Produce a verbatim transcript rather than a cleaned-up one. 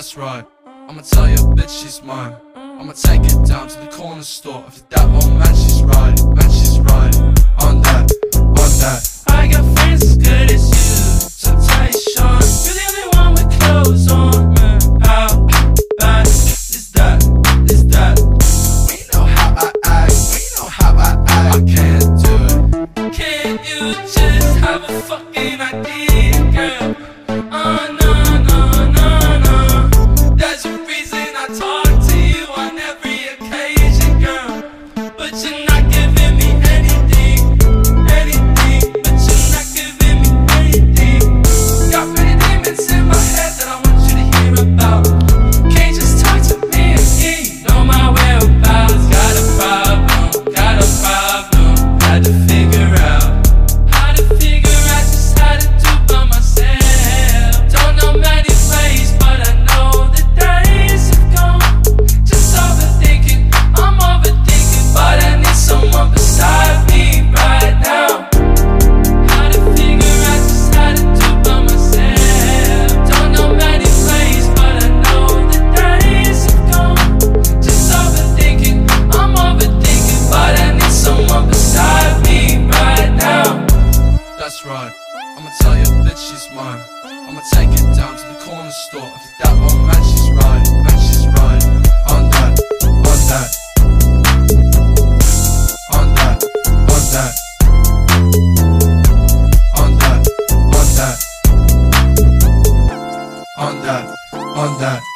That's right, I'ma tell your bitch she's mine. I'ma take it down to the corner store. If that old man she's riding, man she's riding. On that, on that. I got friends as good as you, so tell you Sean, you're the only one with clothes on, man. How bad is that, is that? We know how I act, we know how I act. I can't do it. Can't you just have a fucking idea, girl? Oh no, no, no, no. There's a reason I talk to you on every occasion, girl, but you're not giving me anything, anything, but you're not giving me anything. Got many demons in my head that I want you to hear about. Can't just talk to me and hear you know my whereabouts. Got a problem, got a problem, had to figure out how to figure out just how to do by myself. Don't know many ways, but I know the days have gone. Just overthinking, I'm overthinking, but I need someone beside me right now. How to figure out just how to do by myself. Don't know many ways, but I know the days have gone. Just overthinking, I'm overthinking, but I need someone beside me right now. That's right, I'ma tell your bitch she's mine. I'ma take it down to the corner store. If that old man she's riding, man she's riding. On that, on that. On that, on that. On that, on that. On that, on that.